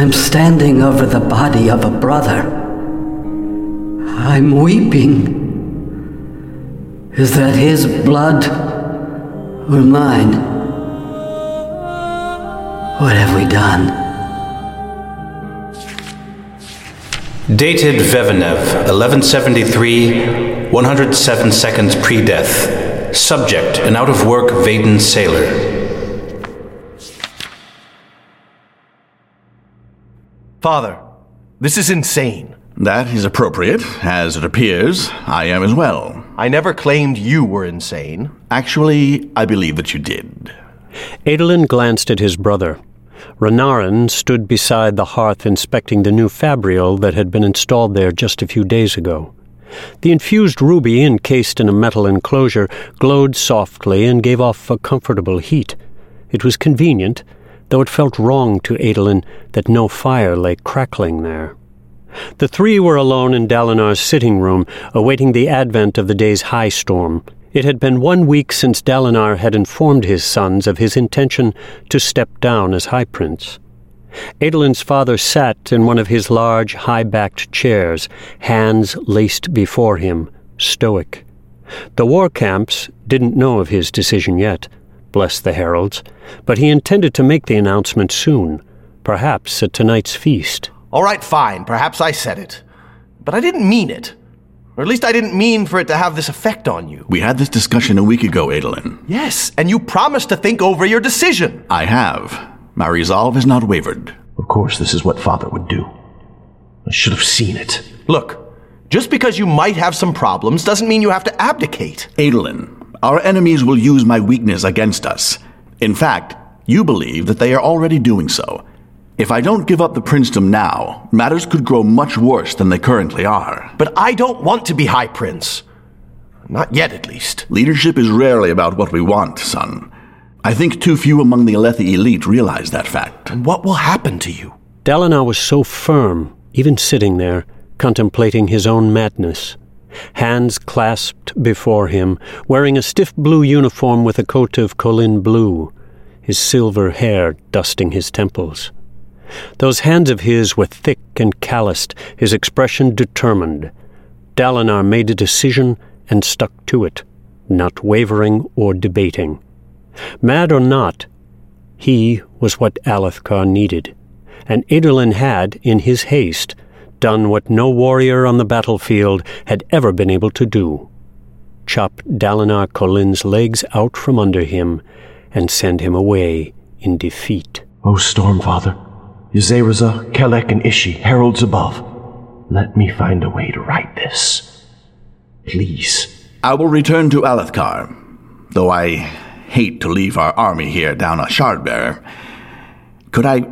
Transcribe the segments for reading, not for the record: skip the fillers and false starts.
I'm standing over the body of a brother. I'm weeping. Is that his blood or mine? What have we done? Dated Vevenev, 1173, 107 seconds pre-death. Subject, an out-of-work Vaden sailor. Father, this is insane. That is appropriate. As it appears, I am as well. I never claimed you were insane. Actually, I believe that you did. Adolin glanced at his brother. Renarin stood beside the hearth inspecting the new fabrial that had been installed there just a few days ago. The infused ruby, encased in a metal enclosure, glowed softly and gave off a comfortable heat. It was convenient, though it felt wrong to Adolin that no fire lay crackling there. The three were alone in Dalinar's sitting room, awaiting the advent of the day's high storm. It had been 1 week since Dalinar had informed his sons of his intention to step down as High Prince. Adolin's father sat in one of his large, high-backed chairs, hands laced before him, stoic. The war camps didn't know of his decision yet, bless the heralds, but he intended to make the announcement soon, perhaps at tonight's feast. All right, fine, perhaps I said it. But I didn't mean it. Or at least I didn't mean for it to have this effect on you. We had this discussion a week ago, Adolin. Yes, and you promised to think over your decision. I have. My resolve has not wavered. Of course, this is what Father would do. I should have seen it. Look, just because you might have some problems doesn't mean you have to abdicate. Adolin, our enemies will use my weakness against us. In fact, you believe that they are already doing so. If I don't give up the princedom now, matters could grow much worse than they currently are. But I don't want to be High Prince. Not yet, at least. Leadership is rarely about what we want, son. I think too few among the Alethi elite realize that fact. And what will happen to you? Dalinar was so firm, even sitting there, contemplating his own madness. Hands clasped before him, wearing a stiff blue uniform with a coat of Kholin blue, his silver hair dusting his temples. Those hands of his were thick and calloused, his expression determined. Dalinar made a decision and stuck to it, not wavering or debating. Mad or not, he was what Alethkar needed, and Adolin had, in his haste, done what no warrior on the battlefield had ever been able to do: chop Dalinar Kholin's legs out from under him and send him away in defeat. O Stormfather, Yseraza, Kelek, and Ishi, heralds above, let me find a way to right this. Please. I will return to Alethkar, though I hate to leave our army here down a shardbearer. Could I...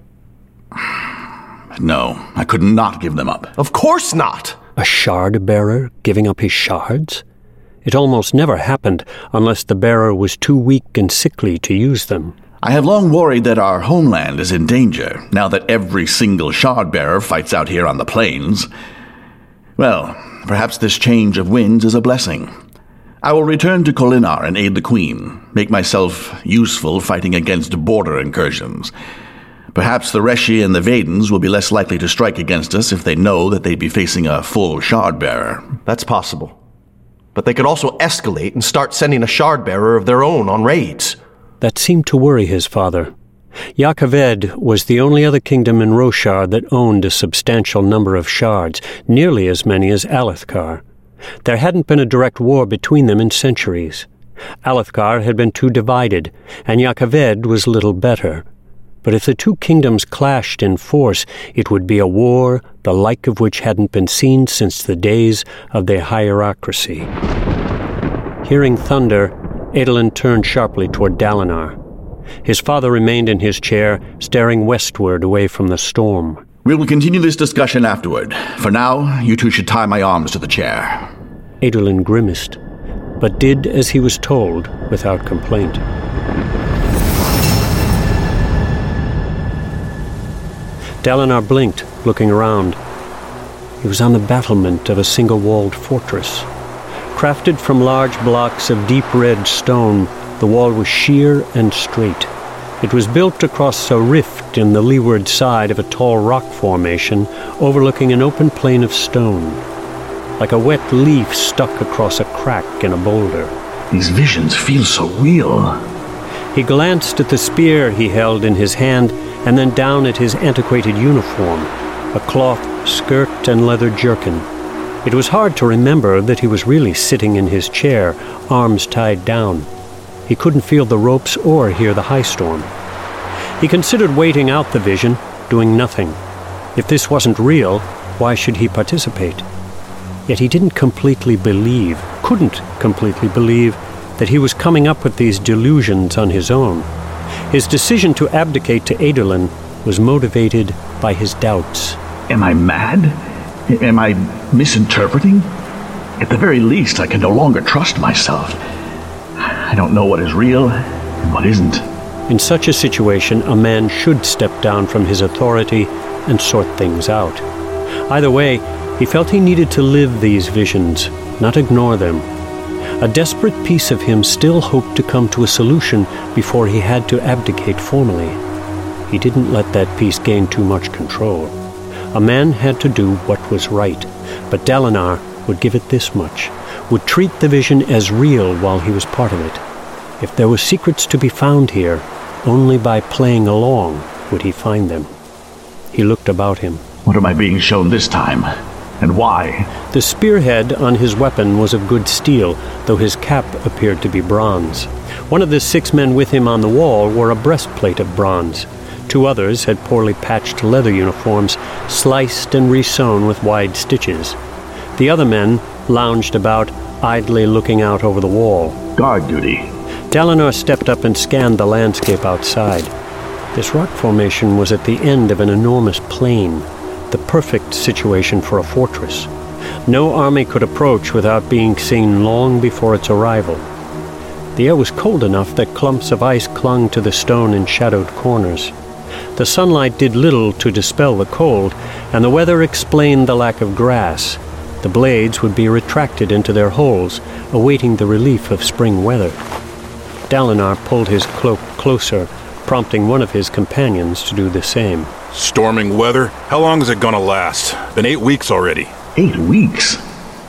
No, I could not give them up. Of course not! A shard-bearer giving up his shards? It almost never happened unless the bearer was too weak and sickly to use them. I have long worried that our homeland is in danger, now that every single shard-bearer fights out here on the plains. Well, perhaps this change of winds is a blessing. I will return to Kholinar and aid the Queen, make myself useful fighting against border incursions. Perhaps the Reshi and the Vadens will be less likely to strike against us if they know that they'd be facing a full shard-bearer. That's possible. But they could also escalate and start sending a shard-bearer of their own on raids. That seemed to worry his father. Jah Keved was the only other kingdom in Roshar that owned a substantial number of shards, nearly as many as Alethkar. There hadn't been a direct war between them in centuries. Alethkar had been too divided, and Jah Keved was little better. But if the two kingdoms clashed in force, it would be a war the like of which hadn't been seen since the days of the hierarchy. Hearing thunder, Adolin turned sharply toward Dalinar. His father remained in his chair, staring westward away from the storm. We will continue this discussion afterward. For now, you two should tie my arms to the chair. Adolin grimaced, but did as he was told without complaint. Dalinar blinked, looking around. He was on the battlement of a single-walled fortress. Crafted from large blocks of deep red stone, the wall was sheer and straight. It was built across a rift in the leeward side of a tall rock formation overlooking an open plain of stone, like a wet leaf stuck across a crack in a boulder. These visions feel so real. He glanced at the spear he held in his hand and then down at his antiquated uniform, a cloth skirt and leather jerkin. It was hard to remember that he was really sitting in his chair, arms tied down. He couldn't feel the ropes or hear the high storm. He considered waiting out the vision, doing nothing. If this wasn't real, why should he participate? Yet he couldn't completely believe, that he was coming up with these delusions on his own. His decision to abdicate to Adolin was motivated by his doubts. Am I mad? Am I misinterpreting? At the very least, I can no longer trust myself. I don't know what is real and what isn't. In such a situation, a man should step down from his authority and sort things out. Either way, he felt he needed to live these visions, not ignore them. A desperate piece of him still hoped to come to a solution before he had to abdicate formally. He didn't let that piece gain too much control. A man had to do what was right, but Dalinar would give it this much, would treat the vision as real while he was part of it. If there were secrets to be found here, only by playing along would he find them. He looked about him. What am I being shown this time? And why? The spearhead on his weapon was of good steel, though his cap appeared to be bronze. One of the 6 men with him on the wall wore a breastplate of bronze. 2 others had poorly patched leather uniforms, sliced and resewn with wide stitches. The other men lounged about, idly looking out over the wall. Guard duty. Dalinar stepped up and scanned the landscape outside. This rock formation was at the end of an enormous plain, the perfect situation for a fortress. No army could approach without being seen long before its arrival. The air was cold enough that clumps of ice clung to the stone in shadowed corners. The sunlight did little to dispel the cold, and the weather explained the lack of grass. The blades would be retracted into their holes, awaiting the relief of spring weather. Dalinar pulled his cloak closer, prompting one of his companions to do the same. Storming weather? How long is it gonna last? Been 8 weeks already. 8 weeks?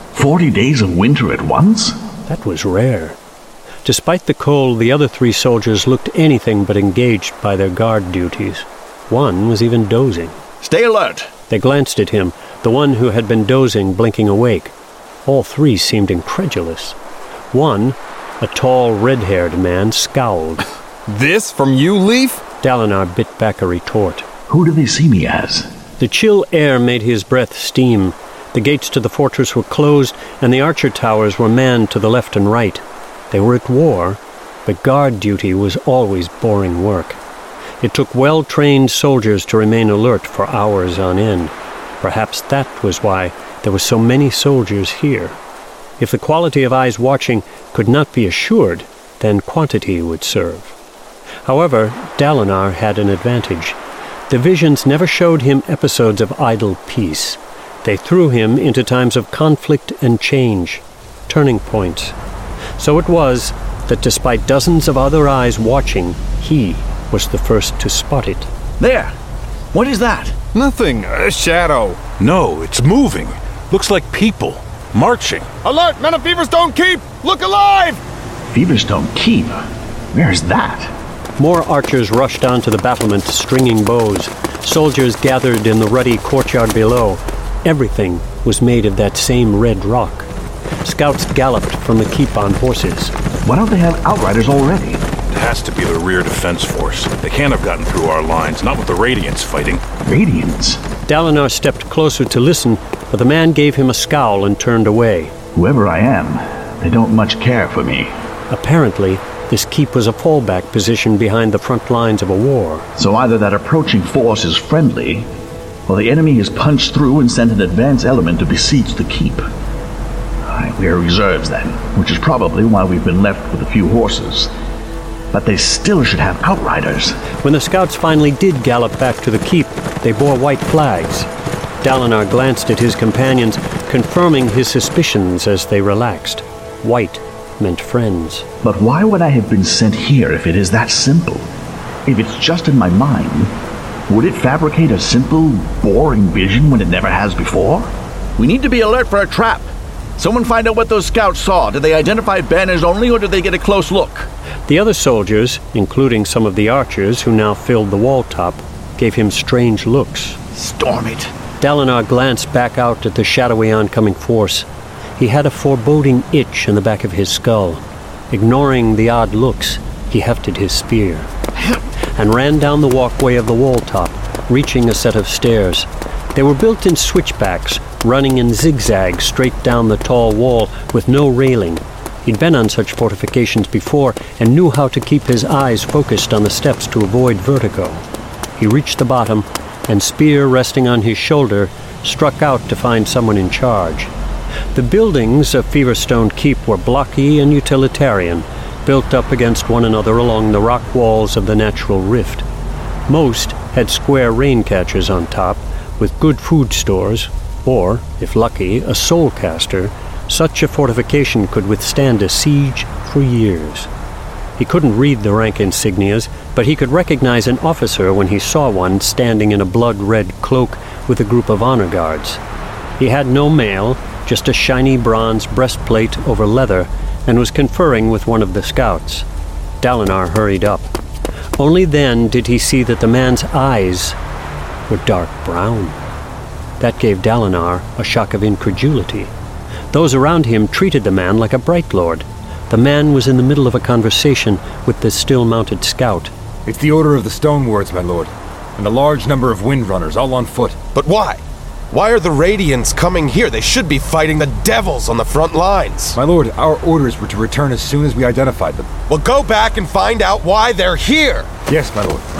40 days of winter at once? That was rare. Despite the cold, the other 3 soldiers looked anything but engaged by their guard duties. One was even dozing. Stay alert! They glanced at him, the one who had been dozing blinking awake. All 3 seemed incredulous. One, a tall, red-haired man, scowled. This from you, Leaf? Dalinar bit back a retort. Who do they see me as? The chill air made his breath steam. The gates to the fortress were closed, and the archer towers were manned to the left and right. They were at war, but guard duty was always boring work. It took well-trained soldiers to remain alert for hours on end. Perhaps that was why there were so many soldiers here. If the quality of eyes watching could not be assured, then quantity would serve. However, Dalinar had an advantage. The visions never showed him episodes of idle peace. They threw him into times of conflict and change, turning points. So it was that despite dozens of other eyes watching, he was the first to spot it. There! What is that? Nothing. A shadow. No, it's moving. Looks like people. Marching. Alert! Men of Feverstone Keep! Look alive! Feverstone Keep? Where's that? More archers rushed onto the battlement, stringing bows. Soldiers gathered in the ruddy courtyard below. Everything was made of that same red rock. Scouts galloped from the keep on horses. Why don't they have outriders already? It has to be the rear defense force. They can't have gotten through our lines, not with the Radiants fighting. Radiants? Dalinar stepped closer to listen, but the man gave him a scowl and turned away. Whoever I am, they don't much care for me. Apparently, this keep was a fallback position behind the front lines of a war. So either that approaching force is friendly, or the enemy has punched through and sent an advance element to besiege the keep. We are reserves then, which is probably why we've been left with a few horses. But they still should have outriders. When the scouts finally did gallop back to the keep, they bore white flags. Dalinar glanced at his companions, confirming his suspicions as they relaxed. White meant friends. But why would I have been sent here if it is that simple? If it's just in my mind, would it fabricate a simple, boring vision when it never has before? We need to be alert for a trap. Someone find out what those scouts saw. Did they identify banners only, or did they get a close look? The other soldiers, including some of the archers who now filled the wall top, gave him strange looks. Storm it. Dalinar glanced back out at the shadowy oncoming force. He had a foreboding itch in the back of his skull. Ignoring the odd looks, he hefted his spear and ran down the walkway of the wall top, reaching a set of stairs. They were built in switchbacks, running in zigzags straight down the tall wall with no railing. He'd been on such fortifications before and knew how to keep his eyes focused on the steps to avoid vertigo. He reached the bottom, and spear resting on his shoulder, struck out to find someone in charge. The buildings of Feverstone Keep were blocky and utilitarian, built up against one another along the rock walls of the natural rift. Most had square rain catchers on top, with good food stores, or, if lucky, a soul caster. Such a fortification could withstand a siege for years. He couldn't read the rank insignias, but he could recognize an officer when he saw one standing in a blood-red cloak with a group of honor guards. He had no mail, just a shiny bronze breastplate over leather, and was conferring with one of the scouts. Dalinar hurried up. Only then did he see that the man's eyes were dark brown. That gave Dalinar a shock of incredulity. Those around him treated the man like a Bright Lord. The man was in the middle of a conversation with the still-mounted scout. It's the Order of the Stonewards, my lord, and a large number of Windrunners, all on foot. But why? Why are the Radiants coming here? They should be fighting the devils on the front lines. My lord, our orders were to return as soon as we identified them. Well, go back and find out why they're here. Yes, my lord.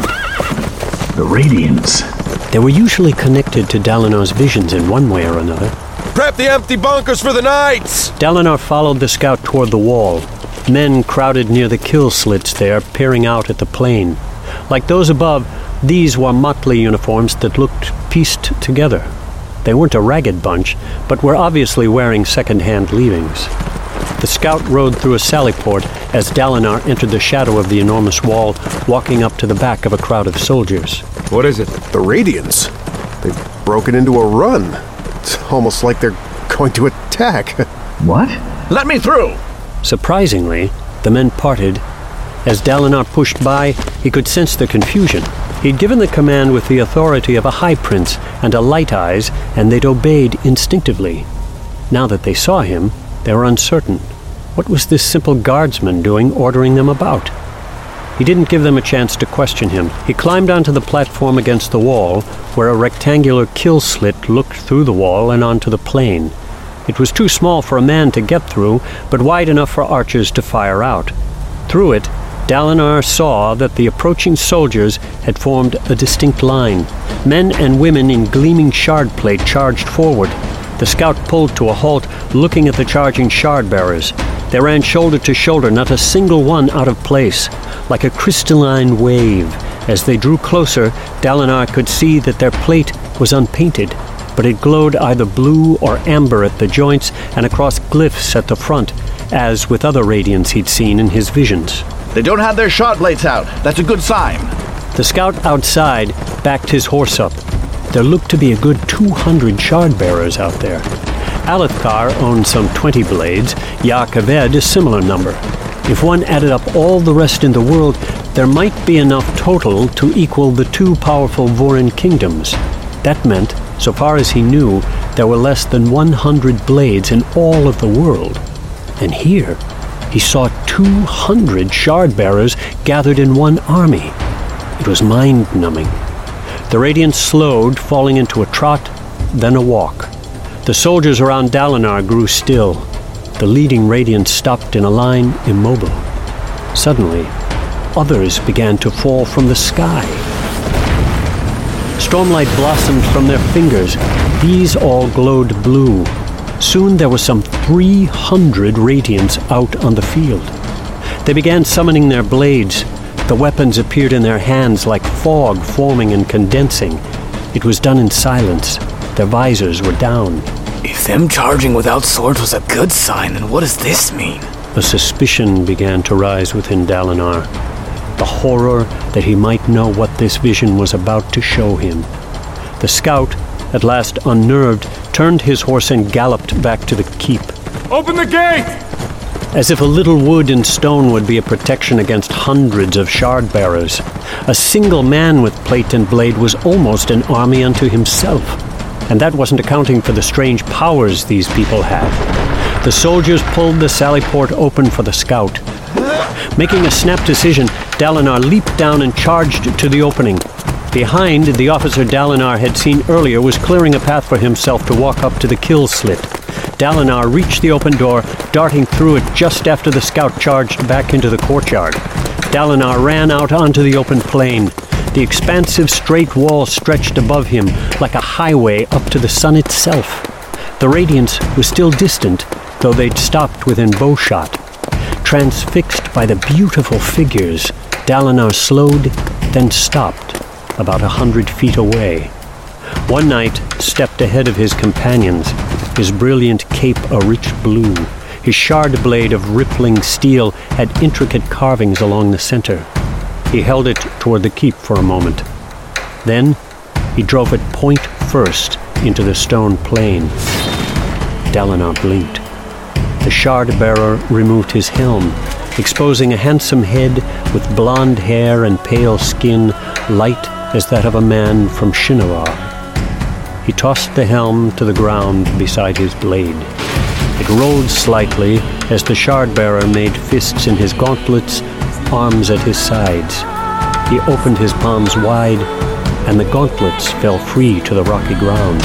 The Radiants. They were usually connected to Dalinar's visions in one way or another. Prep the empty bunkers for the knights! Dalinar followed the scout toward the wall. Men crowded near the kill slits there, peering out at the plain. Like those above, these were motley uniforms that looked pieced together. They weren't a ragged bunch, but were obviously wearing second-hand leavings. The scout rode through a sallyport as Dalinar entered the shadow of the enormous wall, walking up to the back of a crowd of soldiers. What is it? The Radiants. They've broken into a run. It's almost like they're going to attack. What? Let me through! Surprisingly, the men parted. As Dalinar pushed by, he could sense the confusion. He'd given the command with the authority of a high prince and a light eyes, and they'd obeyed instinctively. Now that they saw him, they were uncertain. What was this simple guardsman doing, ordering them about? He didn't give them a chance to question him. He climbed onto the platform against the wall, where a rectangular kill slit looked through the wall and onto the plain. It was too small for a man to get through, but wide enough for archers to fire out. Through it, Dalinar saw that the approaching soldiers had formed a distinct line. Men and women in gleaming shard plate charged forward. The scout pulled to a halt, looking at the charging shard bearers. They ran shoulder to shoulder, not a single one out of place, like a crystalline wave. As they drew closer, Dalinar could see that their plate was unpainted, but it glowed either blue or amber at the joints and across glyphs at the front, as with other radiants he'd seen in his visions. They don't have their shard blades out. That's a good sign. The scout outside backed his horse up. There looked to be a good 200 shard bearers out there. Alethkar owned some 20 blades, Jah-Keved a similar number. If one added up all the rest in the world, there might be enough total to equal the two powerful Vorin kingdoms. That meant, so far as he knew, there were less than 100 blades in all of the world. And here, he saw 200 shard bearers gathered in one army. It was mind-numbing. The Radiants slowed, falling into a trot, then a walk. The soldiers around Dalinar grew still. The leading Radiants stopped in a line, immobile. Suddenly, others began to fall from the sky. Stormlight blossomed from their fingers. These all glowed blue. Soon there were some 300 Radiants out on the field. They began summoning their blades. The weapons appeared in their hands like fog forming and condensing. It was done in silence. Their visors were down. If them charging without swords was a good sign, then what does this mean? A suspicion began to rise within Dalinar. the horror that he might know what this vision was about to show him. The scout, at last unnerved, turned his horse and galloped back to the keep. Open the gate! As if a little wood and stone would be a protection against hundreds of shard-bearers. A single man with plate and blade was almost an army unto himself. And that wasn't accounting for the strange powers these people had. The soldiers pulled the sally port open for the scout. Making a snap decision, Dalinar leaped down and charged to the opening. Behind, the officer Dalinar had seen earlier was clearing a path for himself to walk up to the kill slit. Dalinar reached the open door, darting through it just after the scout charged back into the courtyard. Dalinar ran out onto the open plain. The expansive straight wall stretched above him like a highway up to the sun itself. The Radiance was still distant, though they'd stopped within bowshot. Transfixed by the beautiful figures, Dalinar slowed, then stopped, about 100 feet away. One knight stepped ahead of his companions, his brilliant cape a rich blue. His shard blade of rippling steel had intricate carvings along the center. He held it toward the keep for a moment. Then he drove it point first into the stone plain. Dalinar blinked. The shard-bearer removed his helm, exposing a handsome head with blonde hair and pale skin, light as that of a man from Shinnerar. He tossed the helm to the ground beside his blade. It rolled slightly as the shard-bearer made fists in his gauntlets, arms at his sides. He opened his palms wide, and the gauntlets fell free to the rocky ground.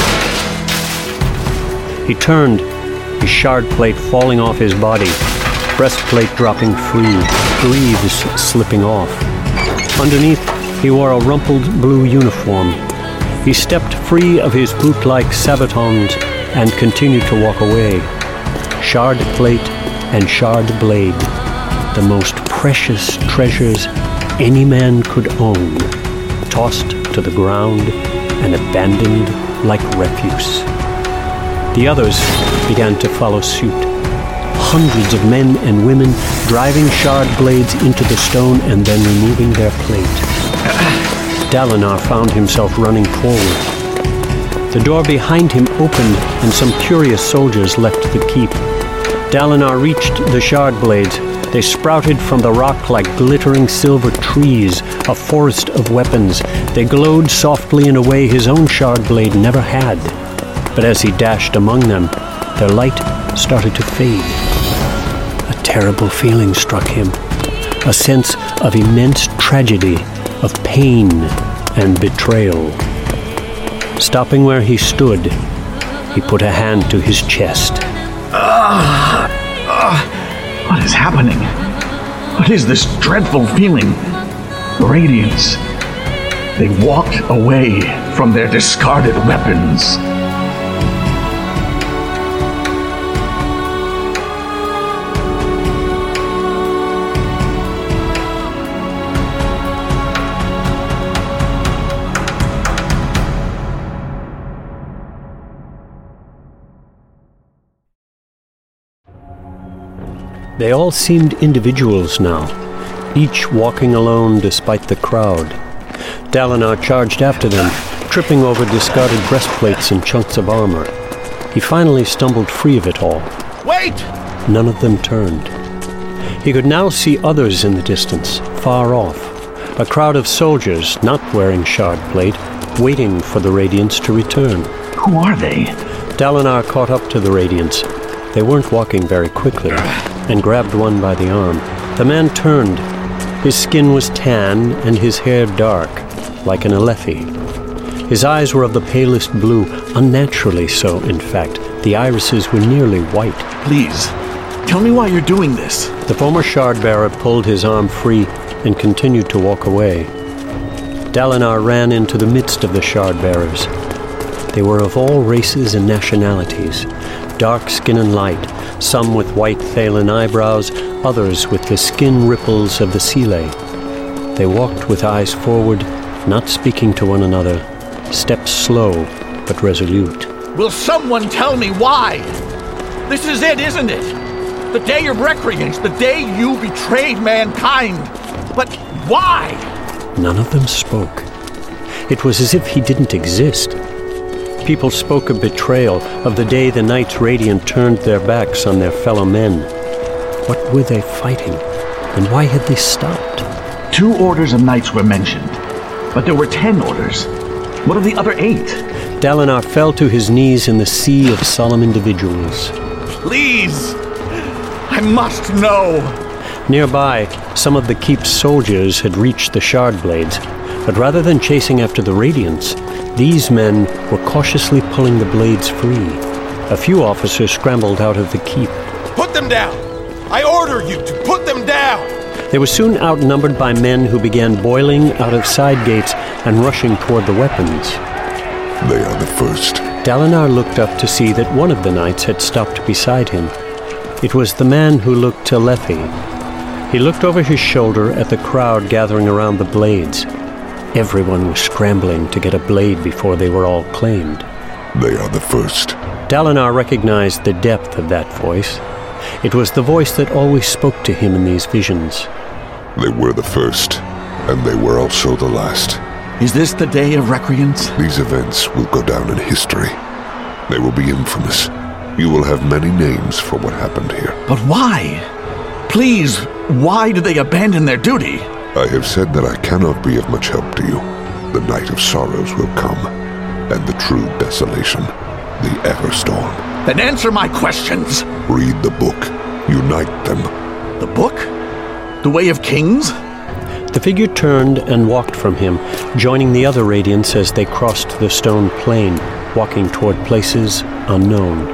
He turned, his shard plate falling off his body, breastplate dropping free, greaves slipping off. Underneath, he wore a rumpled blue uniform. He stepped free of his boot-like sabatons and continued to walk away. Shard plate and shard blade, the most precious treasures any man could own, tossed to the ground and abandoned like refuse. The others began to follow suit. Hundreds of men and women driving shard blades into the stone and then removing their plate. Dalinar found himself running forward. The door behind him opened and some curious soldiers left the keep. Dalinar reached the shard blades. They sprouted from the rock like glittering silver trees, a forest of weapons. They glowed softly in a way his own shard blade never had. But as he dashed among them, their light started to fade. A terrible feeling struck him, a sense of immense tragedy, of pain and betrayal. Stopping where he stood, he put a hand to his chest. What is happening? What is this dreadful feeling? Radiance. They walked away from their discarded weapons. They all seemed individuals now, each walking alone despite the crowd. Dalinar charged after them, tripping over discarded breastplates and chunks of armor. He finally stumbled free of it all. Wait! None of them turned. He could now see others in the distance, far off. A crowd of soldiers, not wearing shard plate, waiting for the Radiance to return. Who are they? Dalinar caught up to the Radiance. They weren't walking very quickly, and grabbed one by the arm. The man turned. His skin was tan and his hair dark, like an Alethi. His eyes were of the palest blue, unnaturally so, in fact. The irises were nearly white. Please, tell me why you're doing this. The former shard-bearer pulled his arm free and continued to walk away. Dalinar ran into the midst of the shard-bearers. They were of all races and nationalities, dark skin and light, some with white Thaylen eyebrows, others with the skin ripples of the Seelie. They walked with eyes forward, not speaking to one another, steps slow but resolute. Will someone tell me why? This is it, isn't it? The day of recreance, the day you betrayed mankind. But why? None of them spoke. It was as if he didn't exist. People spoke of betrayal, of the day the Knights Radiant turned their backs on their fellow men. What were they fighting, and why had they stopped? 2 orders of knights were mentioned, but there were 10 orders. What of the other 8? Dalinar fell to his knees in the sea of solemn individuals. Please! I must know! Nearby, some of the Keep's soldiers had reached the shard blades, but rather than chasing after the Radiants, these men were cautiously pulling the blades free. A few officers scrambled out of the Keep. Put them down! I order you to put them down! They were soon outnumbered by men who began boiling out of side gates and rushing toward the weapons. They are the first. Dalinar looked up to see that one of the knights had stopped beside him. It was the man who looked Telethi. He looked over his shoulder at the crowd gathering around the blades. Everyone was scrambling to get a blade before they were all claimed. They are the first. Dalinar recognized the depth of that voice. It was the voice that always spoke to him in these visions. They were the first, and they were also the last. Is this the day of recreance? These events will go down in history. They will be infamous. You will have many names for what happened here. But why? Please, why did they abandon their duty? I have said that I cannot be of much help to you. The Night of Sorrows will come, and the true desolation, the Everstorm. Then answer my questions! Read the book. Unite them. The book? The Way of Kings? The figure turned and walked from him, joining the other Radiants as they crossed the stone plain, walking toward places unknown.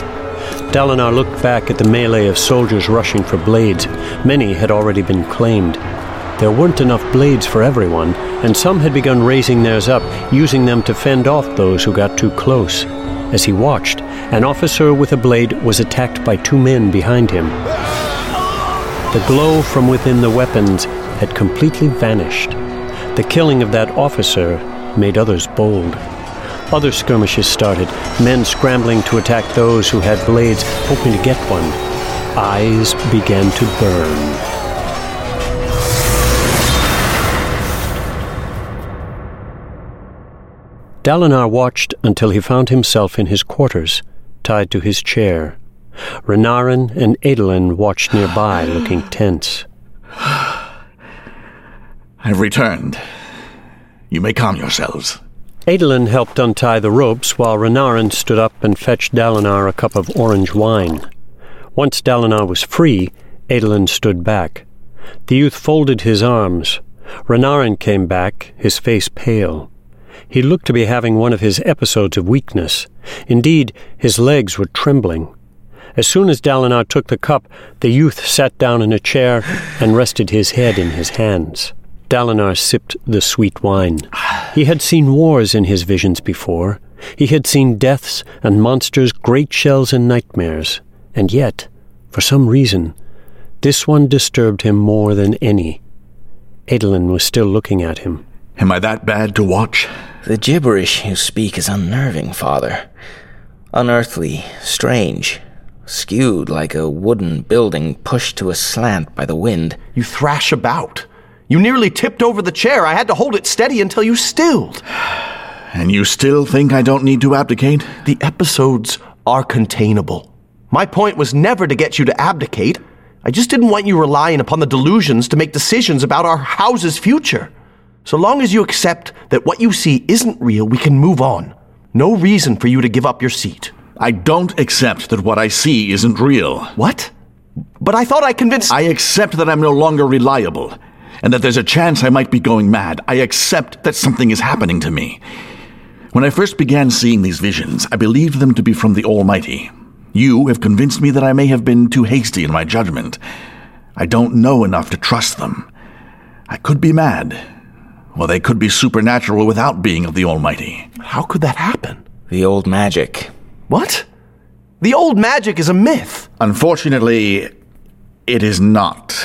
Dalinar looked back at the melee of soldiers rushing for blades. Many had already been claimed. There weren't enough blades for everyone, and some had begun raising theirs up, using them to fend off those who got too close. As he watched, an officer with a blade was attacked by 2 men behind him. The glow from within the weapons had completely vanished. The killing of that officer made others bold. Other skirmishes started, men scrambling to attack those who had blades, hoping to get one. Eyes began to burn. Dalinar watched until he found himself in his quarters, tied to his chair. Renarin and Adolin watched nearby, looking tense. I've returned. You may calm yourselves. Adolin helped untie the ropes while Renarin stood up and fetched Dalinar a cup of orange wine. Once Dalinar was free, Adolin stood back. The youth folded his arms. Renarin came back, his face pale. He looked to be having one of his episodes of weakness. Indeed, his legs were trembling. As soon as Dalinar took the cup, the youth sat down in a chair and rested his head in his hands. Dalinar sipped the sweet wine. He had seen wars in his visions before. He had seen deaths and monsters, great shells and nightmares. And yet, for some reason, this one disturbed him more than any. Adolin was still looking at him. Am I that bad to watch? The gibberish you speak is unnerving, Father. Unearthly, strange, skewed like a wooden building pushed to a slant by the wind. You thrash about. You nearly tipped over the chair. I had to hold it steady until you stilled. And you still think I don't need to abdicate? The episodes are containable. My point was never to get you to abdicate. I just didn't want you relying upon the delusions to make decisions about our house's future. So long as you accept that what you see isn't real, we can move on. No reason for you to give up your seat. I don't accept that what I see isn't real. What? But I thought I convinced... I accept that I'm no longer reliable, and that there's a chance I might be going mad. I accept that something is happening to me. When I first began seeing these visions, I believed them to be from the Almighty. You have convinced me that I may have been too hasty in my judgment. I don't know enough to trust them. I could be mad. Well, they could be supernatural without being of the Almighty. How could that happen? The old magic. What? The old magic is a myth. Unfortunately, it is not.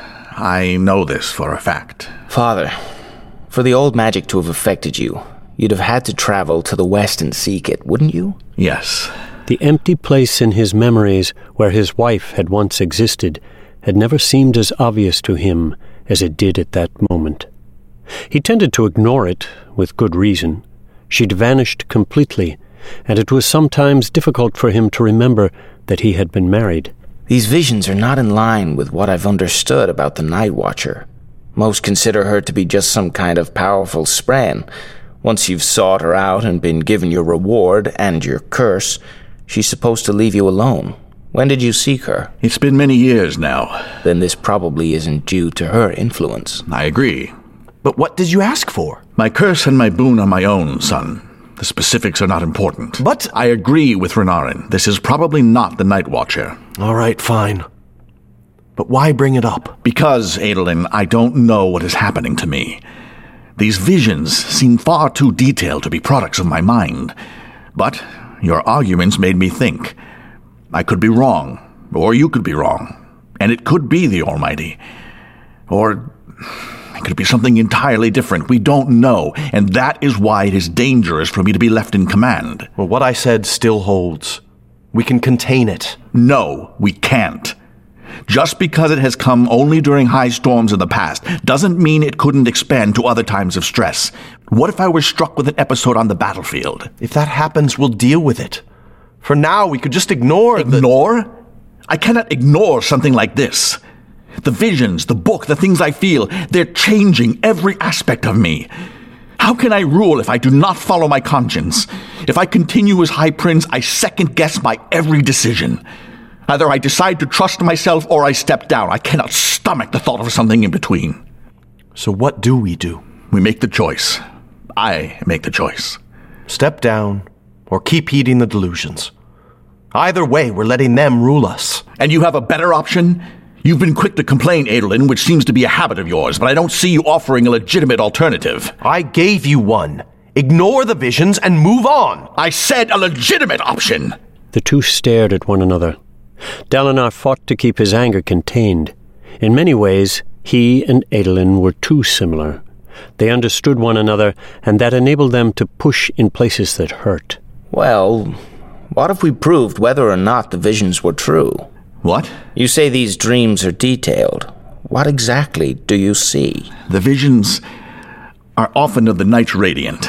I know this for a fact. Father, for the old magic to have affected you, you'd have had to travel to the west and seek it, wouldn't you? Yes. The empty place in his memories where his wife had once existed had never seemed as obvious to him as it did at that moment. He tended to ignore it, with good reason. She'd vanished completely, and it was sometimes difficult for him to remember that he had been married. These visions are not in line with what I've understood about the Night Watcher. Most consider her to be just some kind of powerful spren. Once you've sought her out and been given your reward and your curse, she's supposed to leave you alone. When did you seek her? It's been many years now. Then this probably isn't due to her influence. I agree. But what did you ask for? My curse and my boon are my own, son. The specifics are not important. But I agree with Renarin. This is probably not the Night Watcher. All right, fine. But why bring it up? Because, Adolin, I don't know what is happening to me. These visions seem far too detailed to be products of my mind. But your arguments made me think. I could be wrong, or you could be wrong, and it could be the Almighty. Or it could be something entirely different. We don't know, and that is why it is dangerous for me to be left in command. Well, what I said still holds. We can contain it. No, we can't. Just because it has come only during high storms in the past doesn't mean it couldn't expand to other times of stress. What if I were struck with an episode on the battlefield? If that happens, we'll deal with it. For now, we could just ignore Ignore? I cannot ignore something like this. The visions, the book, the things I feel, they're changing every aspect of me. How can I rule if I do not follow my conscience? If I continue as High Prince, I second-guess my every decision. Either I decide to trust myself or I step down. I cannot stomach the thought of something in between. So what do? We make the choice. I make the choice. Step down or keep heeding the delusions. Either way, we're letting them rule us. And you have a better option? You've been quick to complain, Adolin, which seems to be a habit of yours, but I don't see you offering a legitimate alternative. I gave you one. Ignore the visions and move on. I said a legitimate option. The two stared at one another. Dalinar fought to keep his anger contained. In many ways, he and Adolin were too similar. They understood one another, and that enabled them to push in places that hurt. Well, what if we proved whether or not the visions were true? What? You say these dreams are detailed. What exactly do you see? The visions are often of the Knights Radiant.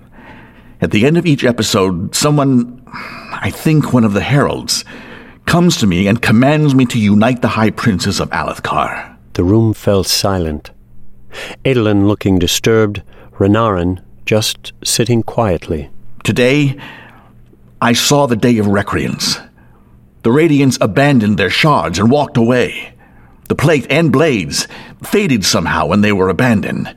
At the end of each episode, someone, I think one of the heralds, comes to me and commands me to unite the High Princes of Alethkar. The room fell silent. Adolin looking disturbed, Renarin just sitting quietly. Today, I saw the Day of Recreance. The Radiants abandoned their shards and walked away. The plate and blades faded somehow when they were abandoned.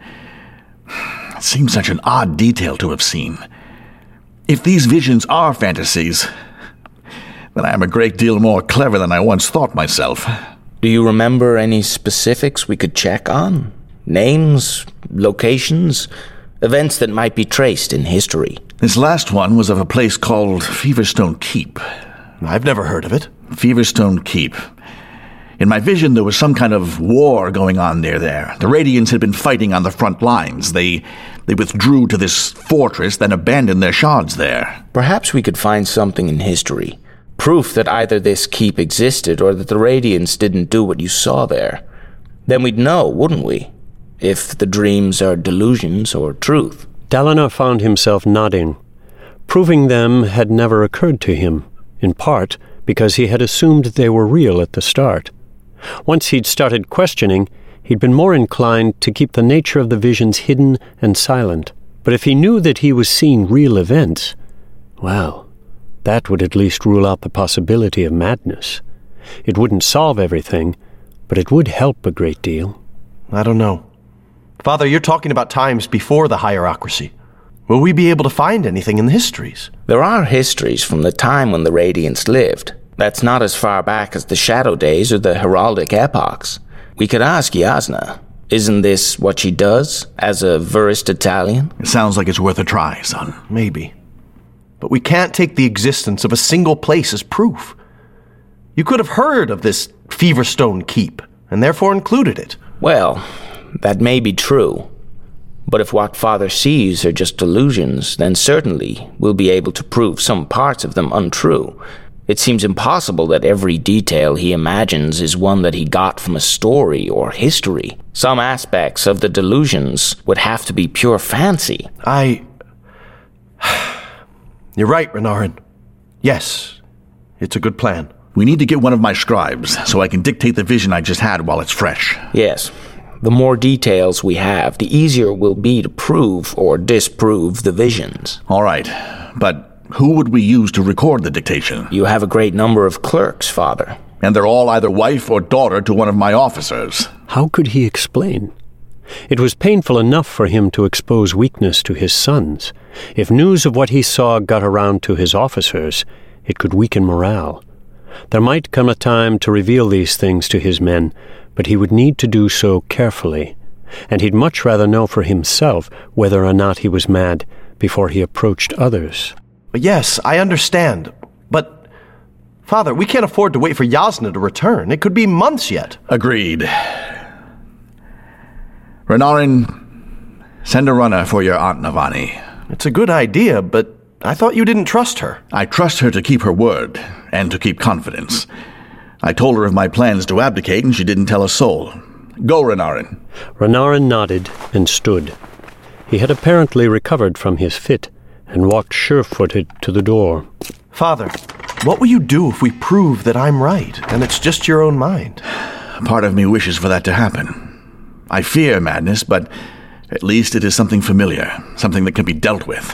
It seems such an odd detail to have seen. If these visions are fantasies, then I am a great deal more clever than I once thought myself. Do you remember any specifics we could check on? Names, locations, events that might be traced in history? This last one was of a place called Feverstone Keep. I've never heard of it. Feverstone Keep. In my vision, there was some kind of war going on near there. The Radiants had been fighting on the front lines. They withdrew to this fortress, then abandoned their shards there. Perhaps we could find something in history. Proof that either this keep existed or that the Radiants didn't do what you saw there. Then we'd know, wouldn't we? If the dreams are delusions or truth. Dalinar found himself nodding. Proving them had never occurred to him, in part because he had assumed they were real at the start. Once he'd started questioning, he'd been more inclined to keep the nature of the visions hidden and silent. But if he knew that he was seeing real events, well, that would at least rule out the possibility of madness. It wouldn't solve everything, but it would help a great deal. I don't know. Father, you're talking about times before the hierocracy. Will we be able to find anything in the histories? There are histories from the time when the Radiants lived. That's not as far back as the Shadow Days or the Heraldic epochs. We could ask Jasnah. Isn't this what she does, as a Verist Italian? It sounds like it's worth a try, son. Maybe. But we can't take the existence of a single place as proof. You could have heard of this Feverstone Keep, and therefore included it. Well, that may be true. But if what Father sees are just delusions, then certainly we'll be able to prove some parts of them untrue. It seems impossible that every detail he imagines is one that he got from a story or history. Some aspects of the delusions would have to be pure fancy. You're right, Renarin. Yes, it's a good plan. We need to get one of my scribes, so I can dictate the vision I just had while it's fresh. Yes. The more details we have, the easier it will be to prove or disprove the visions. All right, but who would we use to record the dictation? You have a great number of clerks, Father. And they're all either wife or daughter to one of my officers. How could he explain? It was painful enough for him to expose weakness to his sons. If news of what he saw got around to his officers, it could weaken morale. There might come a time to reveal these things to his men, but he would need to do so carefully, and he'd much rather know for himself whether or not he was mad before he approached others. Yes, I understand, but, Father, we can't afford to wait for Jasnah to return. It could be months yet. Agreed. Renarin, send a runner for your Aunt Navani. It's a good idea, but I thought you didn't trust her. I trust her to keep her word, and to keep confidence. I told her of my plans to abdicate, and she didn't tell a soul. Go, Renarin. Renarin nodded and stood. He had apparently recovered from his fit, and walked sure-footed to the door. Father, what will you do if we prove that I'm right, and it's just your own mind? Part of me wishes for that to happen. I fear madness, but at least it is something familiar, something that can be dealt with.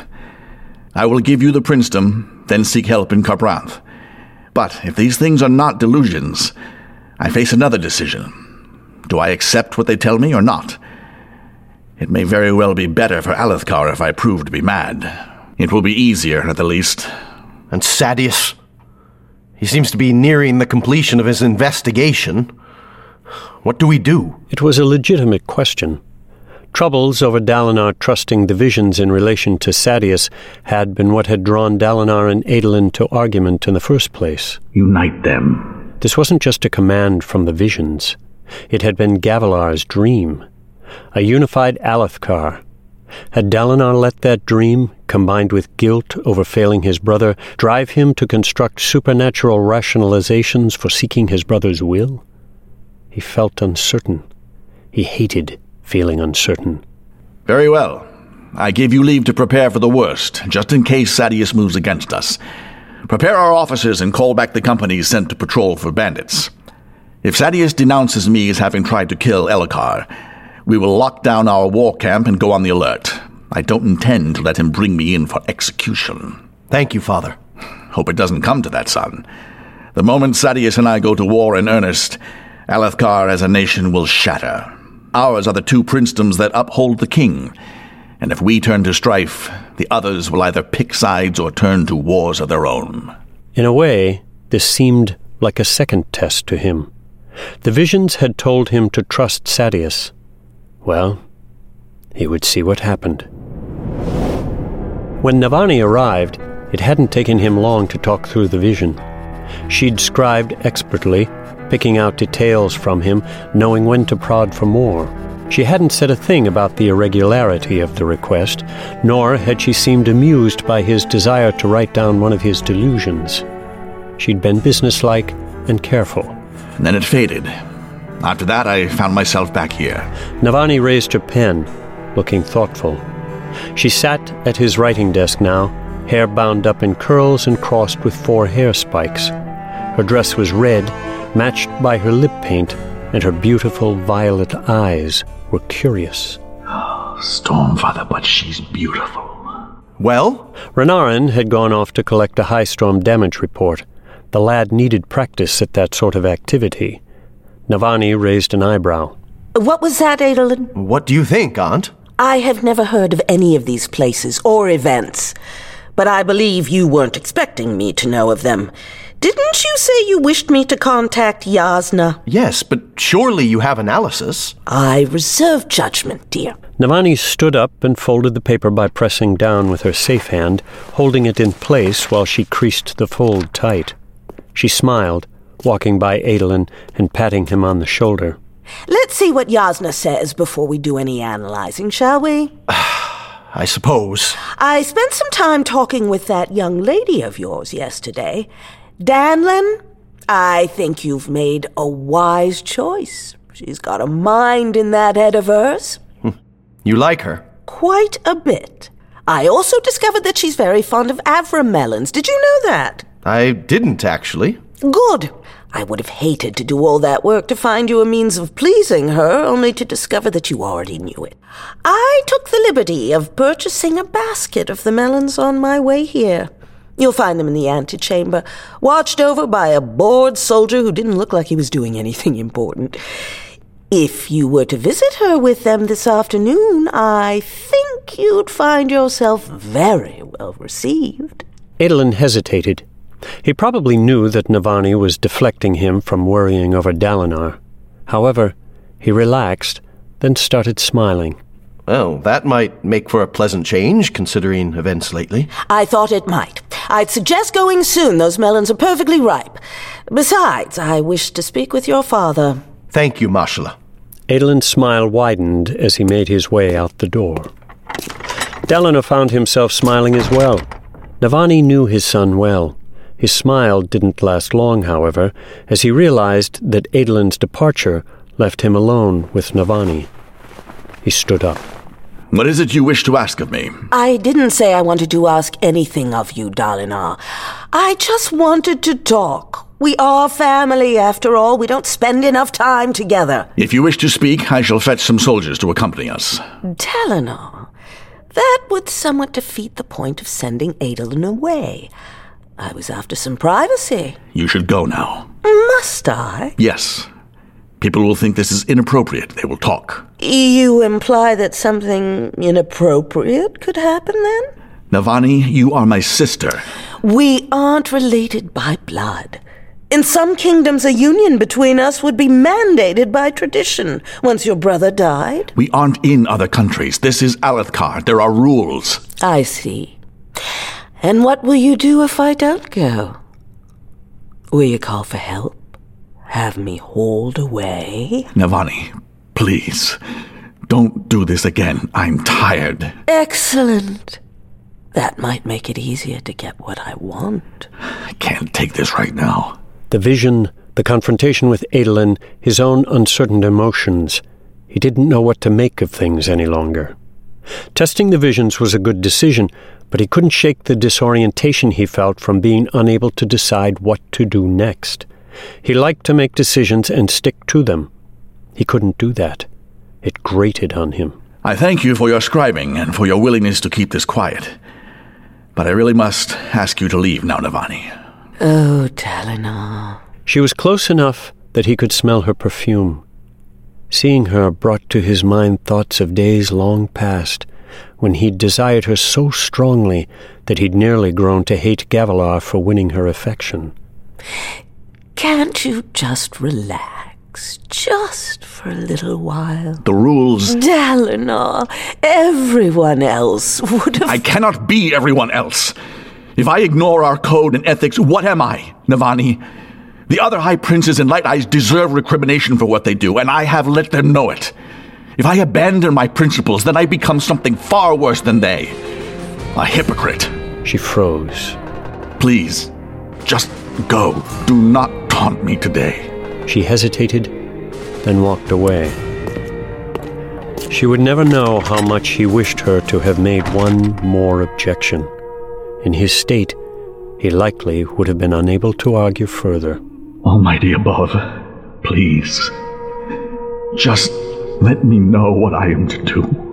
I will give you the princedom, then seek help in Kharbranth. But if these things are not delusions, I face another decision. Do I accept what they tell me or not? It may very well be better for Alethkar if I prove to be mad. It will be easier, at the least. And Sadeas? He seems to be nearing the completion of his investigation. What do we do? It was a legitimate question. Troubles over Dalinar trusting the visions in relation to Sadeas had been what had drawn Dalinar and Adolin to argument in the first place. Unite them. This wasn't just a command from the visions. It had been Gavilar's dream. A unified Alethkar. Had Dalinar let that dream, combined with guilt over failing his brother, drive him to construct supernatural rationalizations for seeking his brother's will? He felt uncertain. He hated feeling uncertain. Very well. I give you leave to prepare for the worst, just in case Sadeas moves against us. Prepare our officers and call back the companies sent to patrol for bandits. If Sadeas denounces me as having tried to kill Elhokar, we will lock down our war camp and go on the alert. I don't intend to let him bring me in for execution. Thank you, Father. Hope it doesn't come to that, son. The moment Sadeas and I go to war in earnest, Alethkar as a nation will shatter. Ours are the two princedoms that uphold the king, and if we turn to strife, the others will either pick sides or turn to wars of their own. In a way, this seemed like a second test to him. The visions had told him to trust Sadeas. Well, he would see what happened. When Navani arrived, it hadn't taken him long to talk through the vision. She'd scribed expertly, picking out details from him, knowing when to prod for more. She hadn't said a thing about the irregularity of the request, nor had she seemed amused by his desire to write down one of his delusions. She'd been businesslike and careful. And then it faded. After that, I found myself back here. Navani raised her pen, looking thoughtful. She sat at his writing desk now, hair bound up in curls and crossed with 4 hair spikes. Her dress was red, matched by her lip paint, and her beautiful violet eyes were curious. Stormfather, but she's beautiful. Well? Renarin had gone off to collect a high storm damage report. The lad needed practice at that sort of activity. Navani raised an eyebrow. What was that, Adolin? What do you think, Aunt? I have never heard of any of these places or events, but I believe you weren't expecting me to know of them. Didn't you say you wished me to contact Jasnah? Yes, but surely you have analysis. I reserve judgment, dear. Navani stood up and folded the paper by pressing down with her safe hand, holding it in place while she creased the fold tight. She smiled, walking by Adolin and patting him on the shoulder. Let's see what Jasnah says before we do any analyzing, shall we? I suppose. I spent some time talking with that young lady of yours yesterday. Danlin, I think you've made a wise choice. She's got a mind in that head of hers. You like her? Quite a bit. I also discovered that she's very fond of avramelons. Did you know that? I didn't, actually. Good. I would have hated to do all that work to find you a means of pleasing her, only to discover that you already knew it. I took the liberty of purchasing a basket of the melons on my way here. You'll find them in the antechamber, watched over by a bored soldier who didn't look like he was doing anything important. If you were to visit her with them this afternoon, I think you'd find yourself very well received. Adolin hesitated. He probably knew that Navani was deflecting him from worrying over Dalinar. However, he relaxed, then started smiling. Well, that might make for a pleasant change, considering events lately. I thought it might. I'd suggest going soon. Those melons are perfectly ripe. Besides, I wish to speak with your father. Thank you, Mashala. Adolin's smile widened as he made his way out the door. Dalinar found himself smiling as well. Navani knew his son well. His smile didn't last long, however, as he realized that Adolin's departure left him alone with Navani. He stood up. What is it you wish to ask of me? I didn't say I wanted to ask anything of you, Dalinar. I just wanted to talk. We are family, after all. We don't spend enough time together. If you wish to speak, I shall fetch some soldiers to accompany us. Dalinar, that would somewhat defeat the point of sending Adolin away. I was after some privacy. You should go now. Must I? Yes. People will think this is inappropriate. They will talk. You imply that something inappropriate could happen then? Navani, you are my sister. We aren't related by blood. In some kingdoms, a union between us would be mandated by tradition once your brother died. We aren't in other countries. This is Alethkar. There are rules. I see. And what will you do if I don't go? Will you call for help? Have me hauled away? Navani, please, don't do this again. I'm tired. Excellent. That might make it easier to get what I want. I can't take this right now. The vision, the confrontation with Adolin, his own uncertain emotions. He didn't know what to make of things any longer. Testing the visions was a good decision, but he couldn't shake the disorientation he felt from being unable to decide what to do next. He liked to make decisions and stick to them. He couldn't do that. It grated on him. I thank you for your scribing and for your willingness to keep this quiet. But I really must ask you to leave now, Navani. Oh, Dalinar. She was close enough that he could smell her perfume. Seeing her brought to his mind thoughts of days long past, when he'd desired her so strongly that he'd nearly grown to hate Gavilar for winning her affection. Can't you just relax, just for a little while? The rules... Dalinar, everyone else would have... I cannot be everyone else. If I ignore our code and ethics, what am I, Navani? The other High Princes and Light Eyes deserve recrimination for what they do, and I have let them know it. If I abandon my principles, then I become something far worse than they. A hypocrite. She froze. Please, just go. Do not taunt me today. She hesitated, then walked away. She would never know how much he wished her to have made one more objection. In his state, he likely would have been unable to argue further. Almighty above, please, just let me know what I am to do.